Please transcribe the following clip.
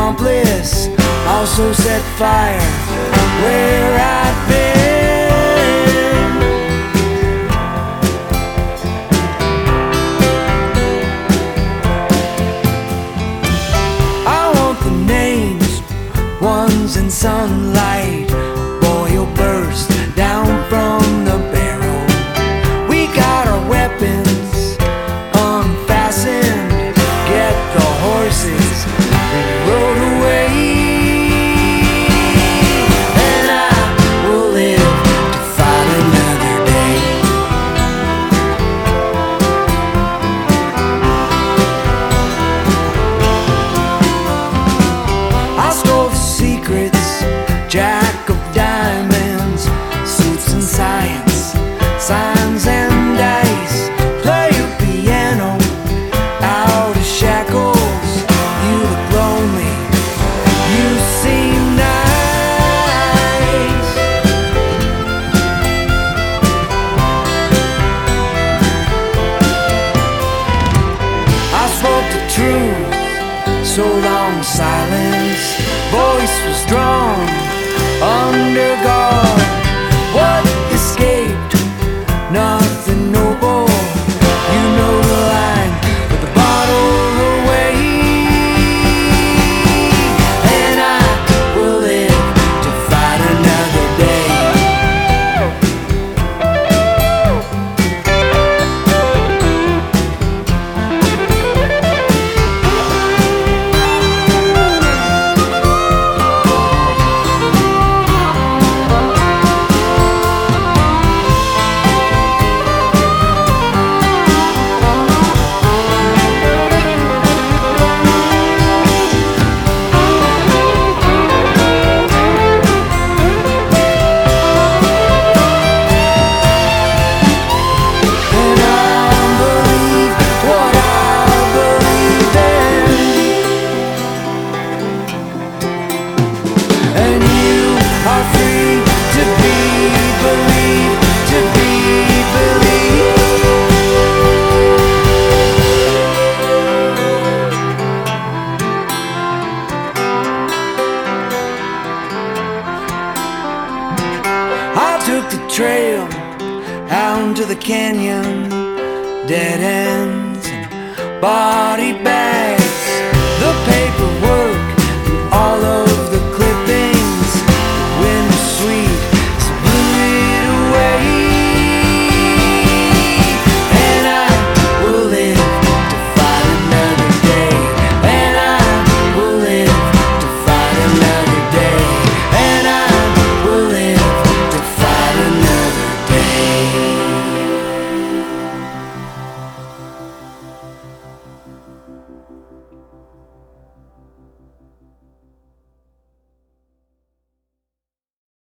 accomplice, also set fire where I've been. I want the names, ones in sunlight. Boy, you'll burst down from the barrel. We got our weapons unfastened. Get the horses and rode away. And I will live to fight another day. I stole the secrets, jack of diamonds, suits and science, signs and dice. Play your piano out of shackles. You look lonely, you seem nice. I spoke the truth, so long silence. Voice was drawn under guard. What escaped? Nothing noble. You know the line, put the bottle away. And I will live to fight another day. And you are free to be believed, to be believed. I took the trail out to the canyon, dead ends and body bags.